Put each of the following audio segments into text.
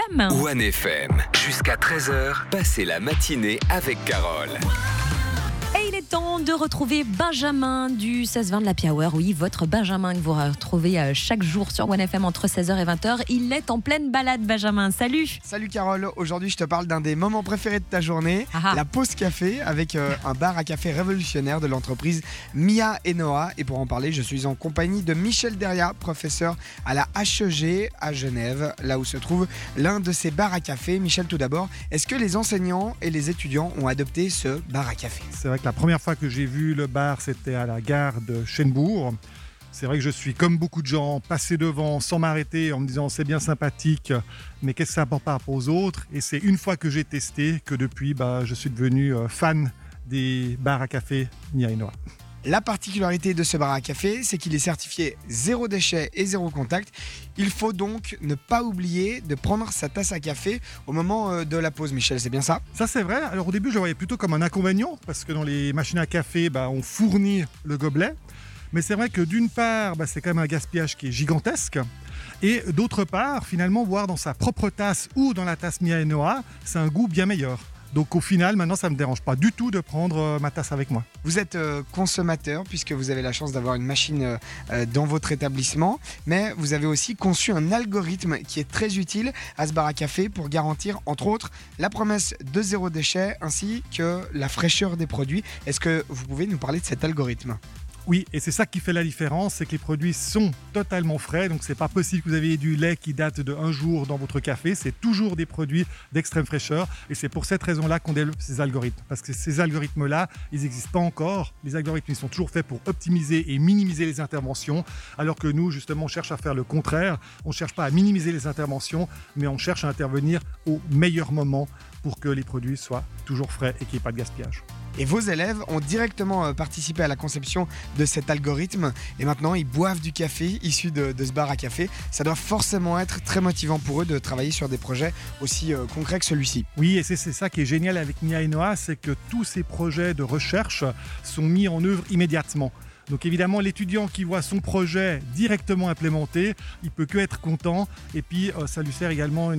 FM. One FM, jusqu'à 13h, passez la matinée avec Carole. Et il est temps de retrouver Benjamin du 16-20 de l'Happy Hour. Oui, votre Benjamin que vous retrouvez chaque jour sur One FM entre 16h et 20h. Il est en pleine balade, Benjamin. Salut. Salut Carole, aujourd'hui je te parle d'un des moments préférés de ta journée, la pause café avec un bar à café révolutionnaire de l'entreprise Mia et Noah. Et pour en parler, je suis en compagnie de Michel Deria, professeur à la HEG à Genève, là où se trouve l'un de ces bars à café. Michel, tout d'abord, est-ce que les enseignants et les étudiants ont adopté ce bar à café ? C'est vrai que la première fois que j'ai vu le bar, c'était à la gare de Schenbourg. C'est vrai que je suis, comme beaucoup de gens, passé devant sans m'arrêter en me disant c'est bien sympathique, mais qu'est-ce que ça apporte par rapport aux autres ? Et c'est une fois que j'ai testé que depuis, je suis devenu fan des bars à café Mia et Noah. La particularité de ce bar à café, c'est qu'il est certifié zéro déchet et zéro contact. Il faut donc ne pas oublier de prendre sa tasse à café au moment de la pause. Michel, c'est bien ça ? Ça c'est vrai. Alors au début, je le voyais plutôt comme un inconvénient parce que dans les machines à café, on fournit le gobelet. Mais c'est vrai que d'une part, c'est quand même un gaspillage qui est gigantesque. Et d'autre part, finalement, boire dans sa propre tasse ou dans la tasse Mia et Noah, c'est un goût bien meilleur. Donc au final, maintenant, ça ne me dérange pas du tout de prendre ma tasse avec moi. Vous êtes consommateur puisque vous avez la chance d'avoir une machine dans votre établissement, mais vous avez aussi conçu un algorithme qui est très utile à ce bar à café pour garantir, entre autres, la promesse de zéro déchet ainsi que la fraîcheur des produits. Est-ce que vous pouvez nous parler de cet algorithme ? Oui, et c'est ça qui fait la différence, c'est que les produits sont totalement frais, donc c'est pas possible que vous ayez du lait qui date de un jour dans votre café, c'est toujours des produits d'extrême fraîcheur, et c'est pour cette raison-là qu'on développe ces algorithmes, parce que ces algorithmes-là, ils n'existent pas encore, les algorithmes ils sont toujours faits pour optimiser et minimiser les interventions, alors que nous, justement, on cherche à faire le contraire, on ne cherche pas à minimiser les interventions, mais on cherche à intervenir au meilleur moment pour que les produits soient toujours frais et qu'il n'y ait pas de gaspillage. Et vos élèves ont directement participé à la conception de cet algorithme et maintenant ils boivent du café issu de ce bar à café. Ça doit forcément être très motivant pour eux de travailler sur des projets aussi concrets que celui-ci. Oui, et c'est ça qui est génial avec Mia et Noah, c'est que tous ces projets de recherche sont mis en œuvre immédiatement. Donc évidemment, l'étudiant qui voit son projet directement implémenté, il peut que être content et puis ça lui sert également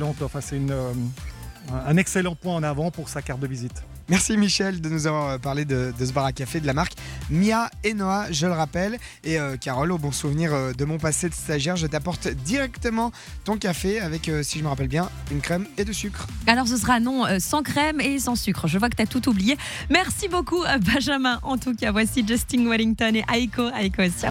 un excellent point en avant pour sa carte de visite. Merci Michel de nous avoir parlé de ce bar à café de la marque Mia et Noah, je le rappelle. Et Carole, au bon souvenir de mon passé de stagiaire, je t'apporte directement ton café avec, si je me rappelle bien, une crème et de sucre. Alors ce sera sans crème et sans sucre. Je vois que tu as tout oublié. Merci beaucoup Benjamin. En tout cas, voici Justin Wellington et Aiko aussi.